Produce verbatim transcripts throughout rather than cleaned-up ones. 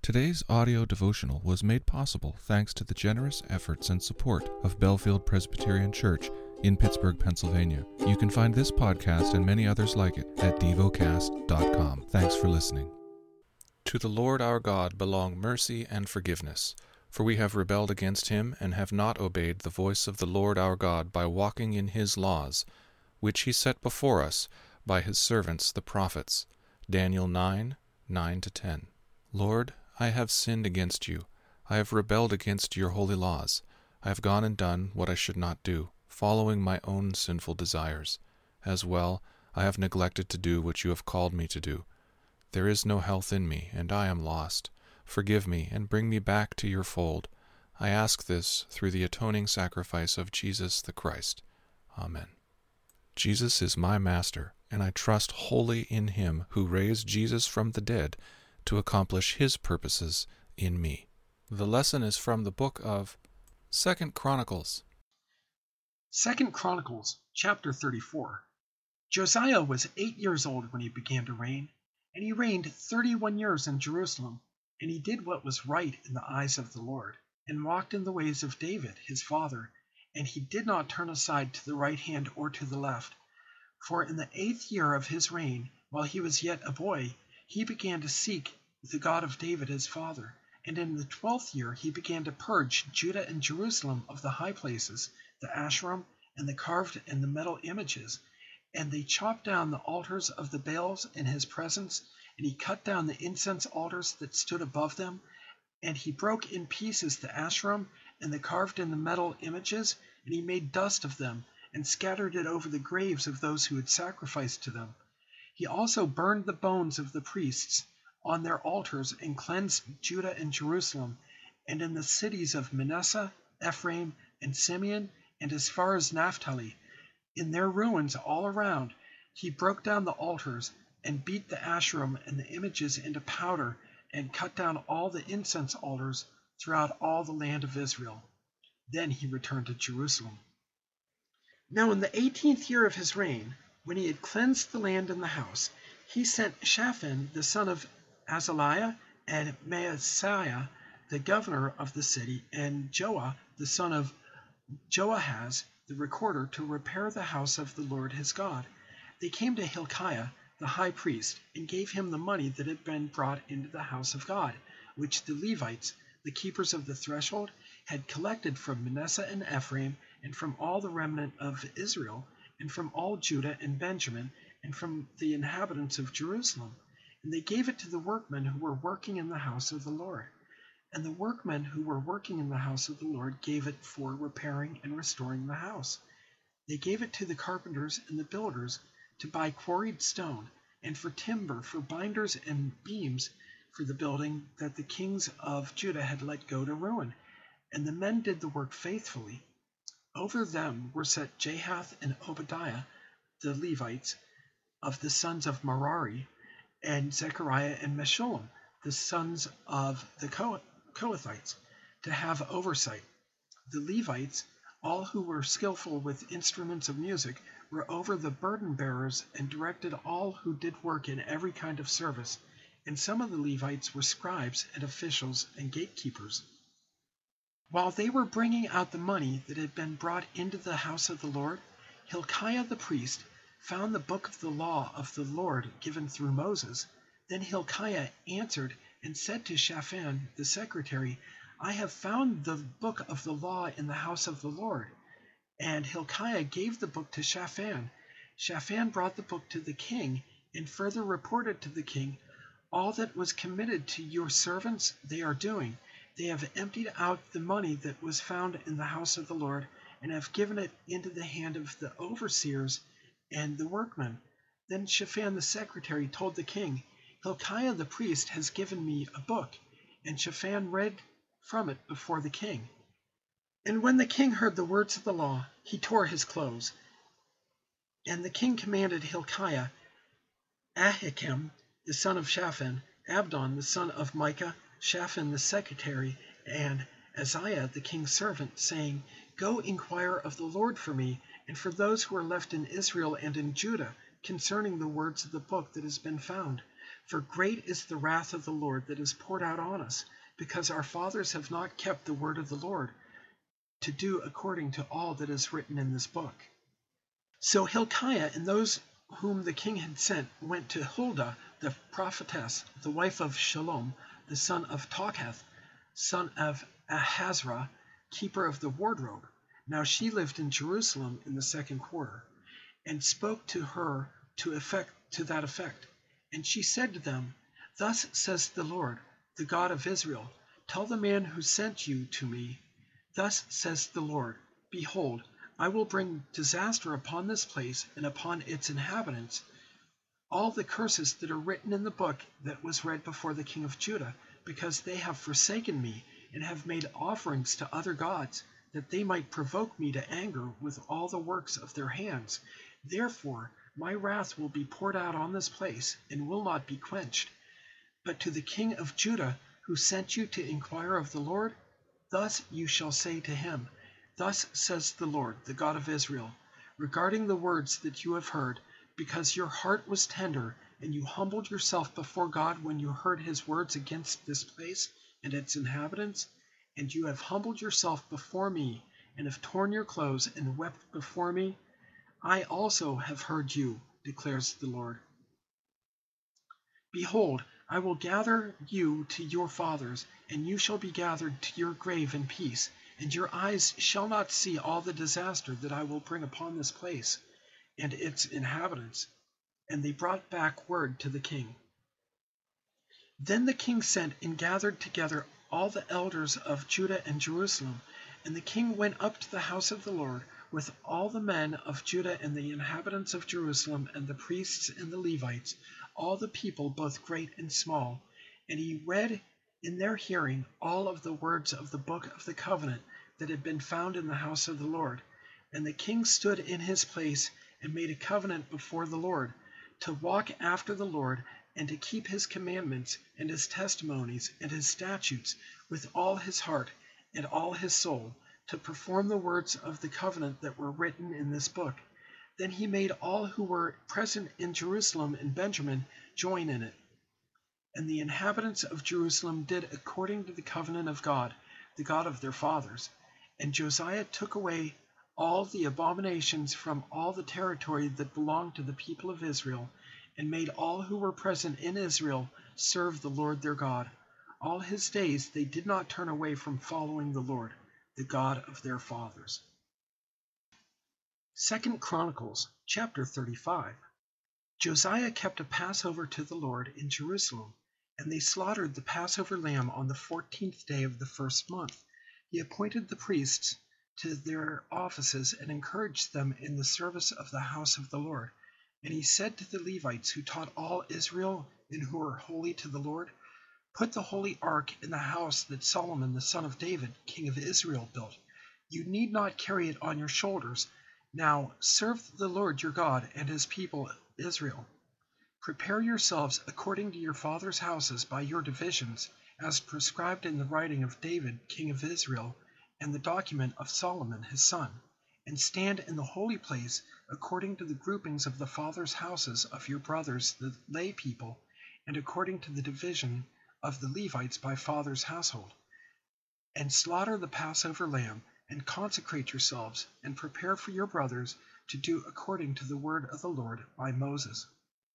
Today's audio devotional was made possible thanks to the generous efforts and support of Bellefield Presbyterian Church in Pittsburgh, Pennsylvania. You can find this podcast and many others like it at devocast dot com. Thanks for listening. To the Lord our God belong mercy and forgiveness, for we have rebelled against him and have not obeyed the voice of the Lord our God by walking in his laws, which he set before us by his servants the prophets. Daniel nine, nine to ten. Lord, I have sinned against you. I have rebelled against your holy laws. I have gone and done what I should not do, following my own sinful desires. As well, I have neglected to do what you have called me to do. There is no health in me, and I am lost. Forgive me and bring me back to your fold. I ask this through the atoning sacrifice of Jesus the Christ. Amen. Jesus is my master, and I trust wholly in him who raised Jesus from the dead to accomplish his purposes in me. The lesson is from the book of Second Chronicles. Second Chronicles, chapter thirty-four. Josiah was eight years old when he began to reign, and he reigned thirty-one years in Jerusalem, and he did what was right in the eyes of the Lord, and walked in the ways of David his father, and he did not turn aside to the right hand or to the left. For in the eighth year of his reign, while he was yet a boy, he began to seek the God of David his father. And in the twelfth year he began to purge Judah and Jerusalem of the high places, the Asherim, and the carved and the metal images. And they chopped down the altars of the Baals in his presence, and he cut down the incense altars that stood above them. And he broke in pieces the Asherim and the carved and the metal images, and he made dust of them, and scattered it over the graves of those who had sacrificed to them. He also burned the bones of the priests on their altars, and cleansed Judah and Jerusalem, and in the cities of Manasseh, Ephraim, and Simeon, and as far as Naphtali, in their ruins all around, he broke down the altars, and beat the Asherim and the images into powder, and cut down all the incense altars throughout all the land of Israel. Then he returned to Jerusalem. Now in the eighteenth year of his reign, when he had cleansed the land and the house, he sent Shaphan the son of Azaliah, and Maaseiah the governor of the city, and Joah the son of Joahaz the recorder, to repair the house of the Lord his God. They came to Hilkiah the high priest, and gave him the money that had been brought into the house of God, which the Levites, the keepers of the threshold, had collected from Manasseh and Ephraim, and from all the remnant of Israel, and from all Judah and Benjamin, and from the inhabitants of Jerusalem. And they gave it to the workmen who were working in the house of the Lord. And the workmen who were working in the house of the Lord gave it for repairing and restoring the house. They gave it to the carpenters and the builders to buy quarried stone, and for timber, for binders and beams for the building that the kings of Judah had let go to ruin. And the men did the work faithfully. Over them were set Jahath and Obadiah, the Levites, of the sons of Merari, and Zechariah and Meshullam, the sons of the Kohathites, to have oversight. The Levites, all who were skillful with instruments of music, were over the burden bearers, and directed all who did work in every kind of service. And some of the Levites were scribes and officials and gatekeepers. While they were bringing out the money that had been brought into the house of the Lord, Hilkiah the priest found the book of the law of the Lord given through Moses. Then Hilkiah answered and said to Shaphan the secretary, I have found the book of the law in the house of the Lord. And Hilkiah gave the book to Shaphan. Shaphan brought the book to the king, and further reported to the king, all that was committed to your servants they are doing. They have emptied out the money that was found in the house of the Lord, and have given it into the hand of the overseers and the workmen. Then Shaphan the secretary told the king, Hilkiah the priest has given me a book. And Shaphan read from it before the king. And when the king heard the words of the law, he tore his clothes. And the king commanded Hilkiah, Ahikam the son of Shaphan, Abdon the son of Micah, Shaphan the secretary, and Azariah the king's servant, saying, Go inquire of the Lord for me, and for those who are left in Israel and in Judah, concerning the words of the book that has been found. For great is the wrath of the Lord that is poured out on us, because our fathers have not kept the word of the Lord, to do according to all that is written in this book. So Hilkiah and those whom the king had sent went to Huldah the prophetess, the wife of Shallum, the son of Tokhath, son of Ahazrah, keeper of the wardrobe. Now she lived in Jerusalem in the second quarter, and spoke to her to effect to that effect. And she said to them, Thus says the Lord, the God of Israel, tell the man who sent you to me, Thus says the Lord, Behold, I will bring disaster upon this place and upon its inhabitants, all the curses that are written in the book that was read before the king of Judah, because they have forsaken me and have made offerings to other gods, that they might provoke me to anger with all the works of their hands. Therefore my wrath will be poured out on this place, and will not be quenched. But to the king of Judah, who sent you to inquire of the Lord, thus you shall say to him, Thus says the Lord, the God of Israel, regarding the words that you have heard, because your heart was tender, and you humbled yourself before God when you heard his words against this place and its inhabitants, and you have humbled yourself before me, and have torn your clothes and wept before me, I also have heard you, declares the Lord. Behold, I will gather you to your fathers, and you shall be gathered to your grave in peace, and your eyes shall not see all the disaster that I will bring upon this place and its inhabitants. And they brought back word to the king. Then the king sent and gathered together all the elders of Judah and Jerusalem, and the king went up to the house of the Lord with all the men of Judah and the inhabitants of Jerusalem and the priests and the Levites, all the people, both great and small. And he read in their hearing all of the words of the book of the covenant that had been found in the house of the Lord. And the king stood in his place and made a covenant before the Lord, to walk after the Lord, and to keep his commandments and his testimonies and his statutes with all his heart and all his soul, to perform the words of the covenant that were written in this book. Then he made all who were present in Jerusalem and Benjamin join in it. And the inhabitants of Jerusalem did according to the covenant of God, the God of their fathers. And Josiah took away all the abominations from all the territory that belonged to the people of Israel, and made all who were present in Israel serve the Lord their God. All his days they did not turn away from following the Lord, the God of their fathers. Second Chronicles chapter thirty-five. Josiah kept a Passover to the Lord in Jerusalem, and they slaughtered the Passover lamb on the fourteenth day of the first month. He appointed the priests to their offices and encouraged them in the service of the house of the Lord. And he said to the Levites who taught all Israel and who were holy to the Lord, Put the holy ark in the house that Solomon the son of David, king of Israel, built. You need not carry it on your shoulders. Now serve the Lord your God and his people Israel. Prepare yourselves according to your fathers' houses by your divisions, as prescribed in the writing of David, king of Israel, and the document of Solomon his son, and stand in the holy place according to the groupings of the fathers' houses of your brothers the lay people, and according to the division of the Levites by father's household. And slaughter the Passover lamb, and consecrate yourselves, and prepare for your brothers to do according to the word of the Lord by Moses.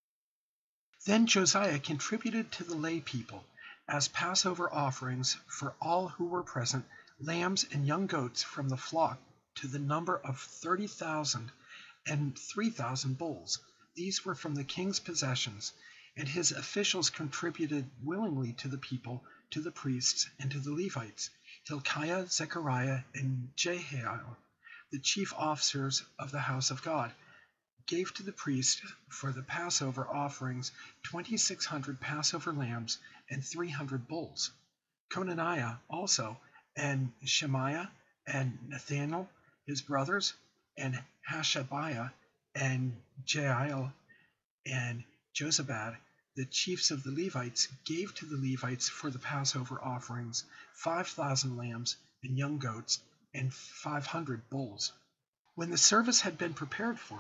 Then Josiah contributed to the lay people, as Passover offerings for all who were present, lambs and young goats from the flock, to the number of thirty thousand, and three thousand bulls. These were from the king's possessions, and his officials contributed willingly to the people, to the priests, and to the Levites. Hilkiah, Zechariah, and Jehiel, the chief officers of the house of God, gave to the priests for the Passover offerings twenty-six hundred Passover lambs and three hundred bulls. Conaniah also, and Shemaiah, and Nathanael, his brothers, and Hashabiah, and Jael, and Jozabad, the chiefs of the Levites, gave to the Levites for the Passover offerings five thousand lambs and young goats, and five hundred bulls. When the service had been prepared for,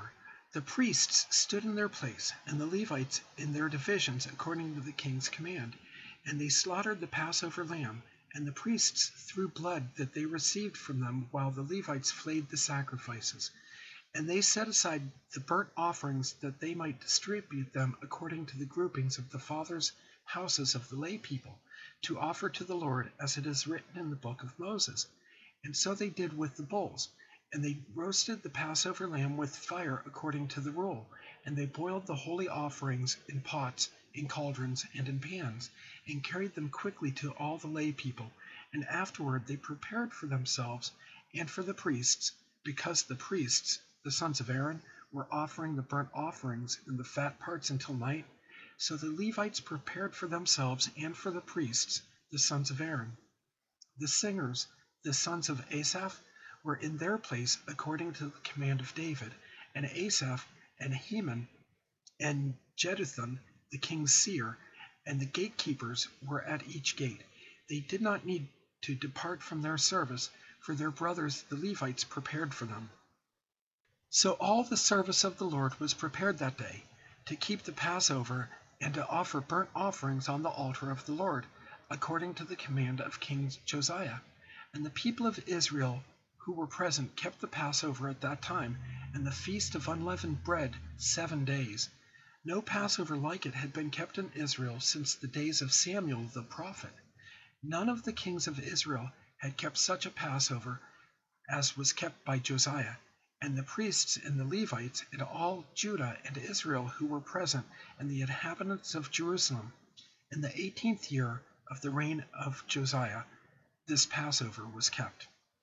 The priests stood in their place, and the Levites in their divisions according to the king's command. And they slaughtered the Passover lamb, and the priests threw blood that they received from them, while the Levites flayed the sacrifices. And they set aside the burnt offerings that they might distribute them according to the groupings of the fathers' houses of the lay people, to offer to the Lord as it is written in the book of Moses. And so they did with the bulls. And they roasted the Passover lamb with fire according to the rule. And they boiled the holy offerings in pots, in cauldrons, and in pans, and carried them quickly to all the lay people. And afterward they prepared for themselves and for the priests, because the priests, the sons of Aaron, were offering the burnt offerings and the fat parts until night. So the Levites prepared for themselves and for the priests, the sons of Aaron. The singers, the sons of Asaph, were in their place according to the command of David, and Asaph and Heman and Jeduthun, the king's seer, and the gatekeepers were at each gate. They did not need to depart from their service, for their brothers the Levites prepared for them. So all the service of the Lord was prepared that day, to keep the Passover and to offer burnt offerings on the altar of the Lord, according to the command of King Josiah. And the people of Israel who were present kept the Passover at that time, and the feast of unleavened bread seven days. No Passover like it had been kept in Israel since the days of Samuel the prophet. None of the kings of Israel had kept such a Passover as was kept by Josiah. And the priests and the Levites and all Judah and Israel who were present, and the inhabitants of Jerusalem, in the eighteenth year of the reign of Josiah, this Passover was kept.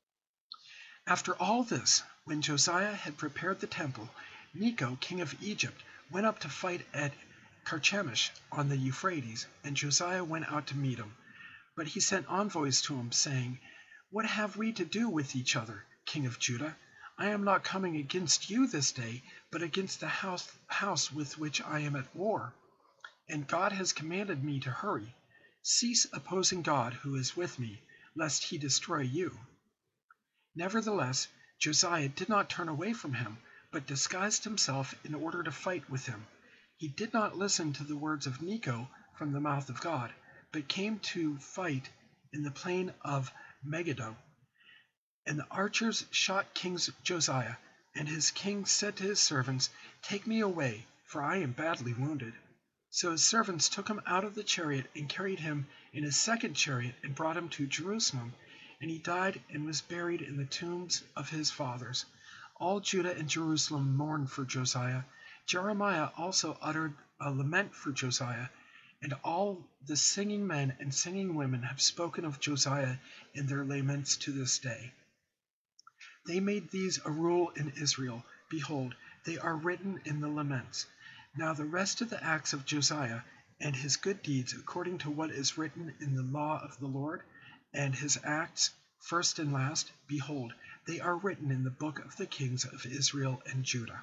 After all this, when Josiah had prepared the temple, Necho, king of Egypt, went up to fight at Carchemish on the Euphrates, and Josiah went out to meet him. But he sent envoys to him, saying, "What have we to do with each other, king of Judah? I am not coming against you this day, but against the house, house with which I am at war. And God has commanded me to hurry. Cease opposing God who is with me, lest he destroy you." Nevertheless, Josiah did not turn away from him, but disguised himself in order to fight with him. He did not listen to the words of Necho from the mouth of God, but came to fight in the plain of Megiddo. And the archers shot King Josiah, and his king said to his servants, "Take me away, for I am badly wounded." So his servants took him out of the chariot and carried him in a second chariot and brought him to Jerusalem. And he died and was buried in the tombs of his fathers. All Judah and Jerusalem mourned for Josiah. Jeremiah also uttered a lament for Josiah, and all the singing men and singing women have spoken of Josiah in their laments to this day. They made these a rule in Israel. Behold, they are written in the laments. Now the rest of the acts of Josiah, and his good deeds according to what is written in the law of the Lord, and his acts, first and last, behold, they are written in the book of the kings of Israel and Judah.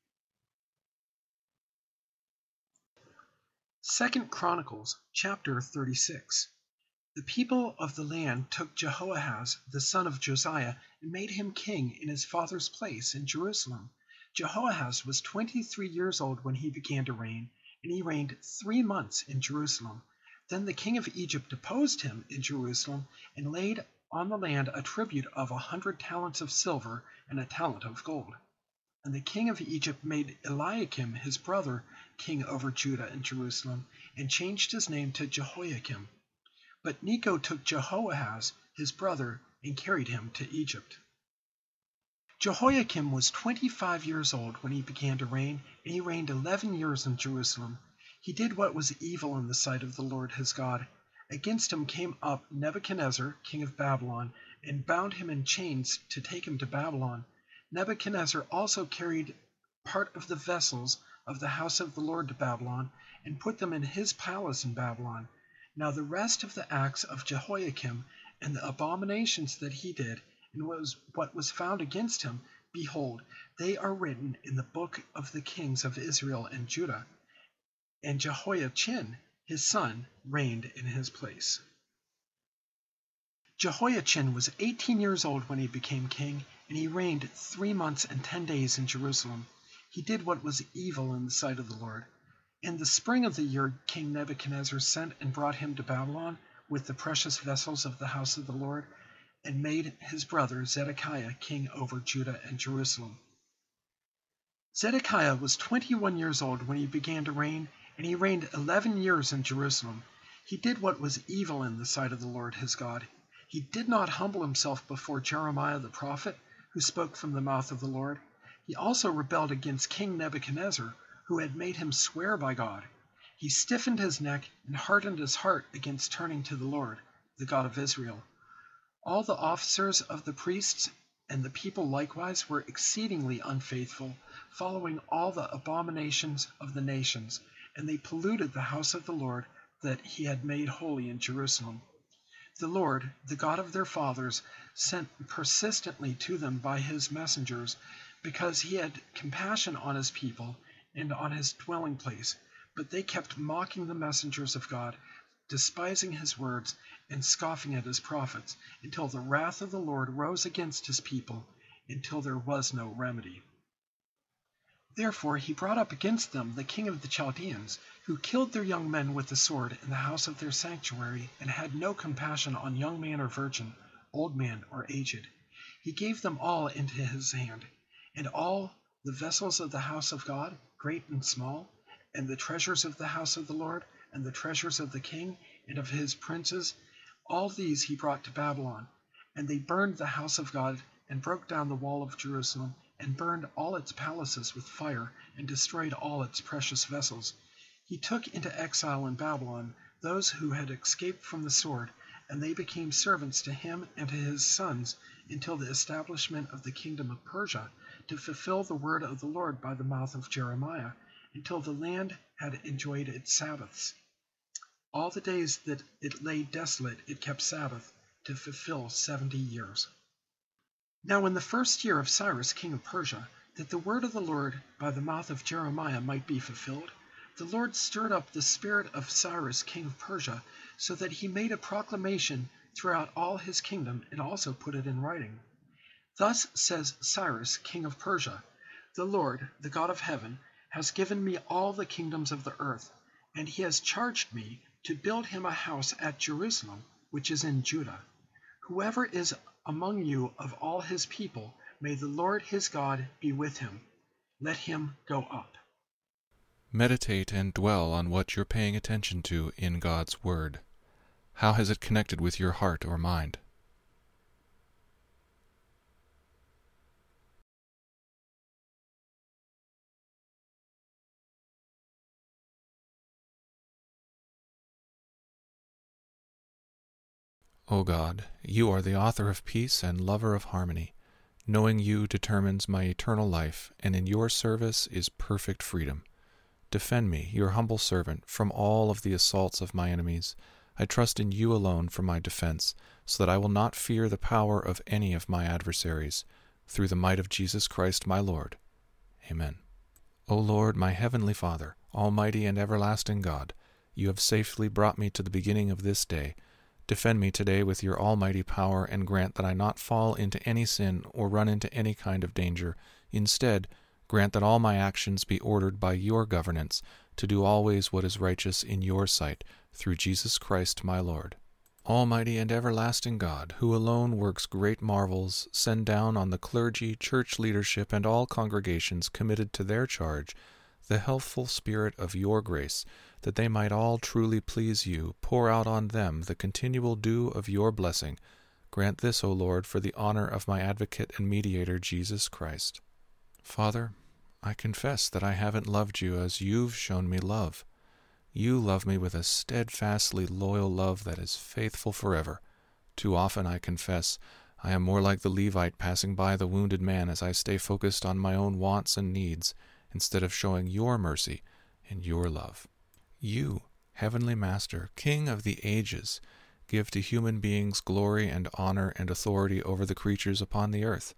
Second Chronicles chapter thirty-six. The people of the land took Jehoahaz, the son of Josiah, and made him king in his father's place in Jerusalem. Jehoahaz was twenty-three years old when he began to reign, and he reigned three months in Jerusalem. Then the king of Egypt deposed him in Jerusalem, and laid on the land a tribute of a hundred talents of silver and a talent of gold. And the king of Egypt made Eliakim his brother king over Judah and Jerusalem, and changed his name to Jehoiakim. But Necho took Jehoahaz his brother and carried him to Egypt. Jehoiakim was twenty-five years old when he began to reign, and he reigned eleven years in Jerusalem. He did what was evil in the sight of the Lord his God. Against him came up Nebuchadnezzar, king of Babylon, and bound him in chains to take him to Babylon. Nebuchadnezzar also carried part of the vessels of the house of the Lord to Babylon, and put them in his palace in Babylon. Now the rest of the acts of Jehoiakim, and the abominations that he did, and was what was found against him, behold, they are written in the book of the kings of Israel and Judah. And Jehoiachin, his son, reigned in his place. Jehoiachin was eighteen years old when he became king, and he reigned three months and ten days in Jerusalem. He did what was evil in the sight of the Lord. In the spring of the year, King Nebuchadnezzar sent and brought him to Babylon with the precious vessels of the house of the Lord, and made his brother Zedekiah king over Judah and Jerusalem. Zedekiah was twenty-one years old when he began to reign, and he reigned eleven years in Jerusalem. He did what was evil in the sight of the Lord his God. He did not humble himself before Jeremiah the prophet, who spoke from the mouth of the Lord. He also rebelled against King Nebuchadnezzar, who had made him swear by God. He stiffened his neck and hardened his heart against turning to the Lord, the God of Israel. All the officers of the priests and the people likewise were exceedingly unfaithful, following all the abominations of the nations, and they polluted the house of the Lord that he had made holy in Jerusalem. The Lord, the God of their fathers, sent persistently to them by his messengers, because he had compassion on his people and on his dwelling place. But they kept mocking the messengers of God, despising his words and scoffing at his prophets, until the wrath of the Lord rose against his people, until there was no remedy. Therefore he brought up against them the king of the Chaldeans, who killed their young men with the sword in the house of their sanctuary, and had no compassion on young man or virgin, old man or aged. He gave them all into his hand, and all the vessels of the house of God, great and small, and the treasures of the house of the Lord, and the treasures of the king and of his princes, all these he brought to Babylon. And they burned the house of God, and broke down the wall of Jerusalem, and burned all its palaces with fire, and destroyed all its precious vessels. He took into exile in Babylon those who had escaped from the sword, and they became servants to him and to his sons until the establishment of the kingdom of Persia, to fulfill the word of the Lord by the mouth of Jeremiah, until the land had enjoyed its Sabbaths. All the days that it lay desolate it kept Sabbath, to fulfill seventy years. Now in the first year of Cyrus king of Persia, that the word of the Lord by the mouth of Jeremiah might be fulfilled, the Lord stirred up the spirit of Cyrus king of Persia, so that he made a proclamation throughout all his kingdom, and also put it in writing. Thus says Cyrus king of Persia, the Lord, the God of heaven, has given me all the kingdoms of the earth, and he has charged me to build him a house at Jerusalem, which is in Judah. Whoever is among you of all his people, may the Lord his God be with him. Let him go up. Meditate and dwell on what you're paying attention to in God's Word. How has it connected with your heart or mind? O God, you are the author of peace and lover of harmony. Knowing you determines my eternal life, and in your service is perfect freedom. Defend me, your humble servant, from all of the assaults of my enemies. I trust in you alone for my defense, so that I will not fear the power of any of my adversaries. Through the might of Jesus Christ my Lord. Amen. O Lord, my heavenly Father, almighty and everlasting God, you have safely brought me to the beginning of this day. Defend me today with your almighty power, and grant that I not fall into any sin or run into any kind of danger. Instead, grant that all my actions be ordered by your governance, to do always what is righteous in your sight, through Jesus Christ my Lord. Almighty and everlasting God, who alone works great marvels, send down on the clergy, church leadership, and all congregations committed to their charge the healthful spirit of your grace, that they might all truly please you. Pour out on them the continual dew of your blessing. Grant this, O Lord, for the honor of my advocate and mediator, Jesus Christ. Father, I confess that I haven't loved you as you've shown me love. You love me with a steadfastly loyal love that is faithful forever. Too often, I confess, I am more like the Levite passing by the wounded man as I stay focused on my own wants and needs, instead of showing your mercy and your love. You, Heavenly Master, King of the ages, give to human beings glory and honor and authority over the creatures upon the earth.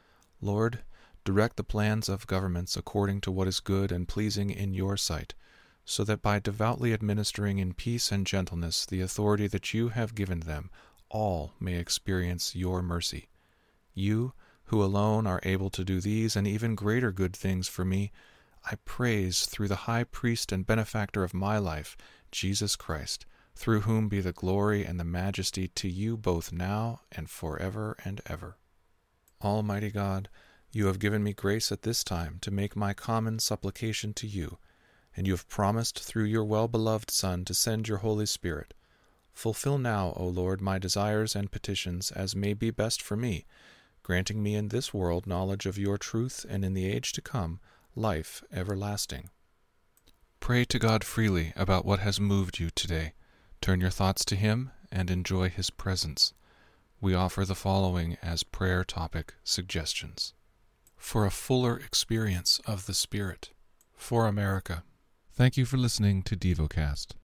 Lord, direct the plans of governments according to what is good and pleasing in your sight, so that by devoutly administering in peace and gentleness the authority that you have given them, all may experience your mercy. You, who alone are able to do these and even greater good things for me, I praise through the high priest and benefactor of my life, Jesus Christ, through whom be the glory and the majesty to you both now and forever and ever. Almighty God, you have given me grace at this time to make my common supplication to you, and you have promised through your well-beloved Son to send your Holy Spirit. Fulfill now, O Lord, my desires and petitions as may be best for me, granting me in this world knowledge of your truth, and in the age to come, life everlasting. Pray to God freely about what has moved you today. Turn your thoughts to Him and enjoy His presence. We offer the following as prayer topic suggestions. For a fuller experience of the Spirit. For America. Thank you for listening to DevoCast.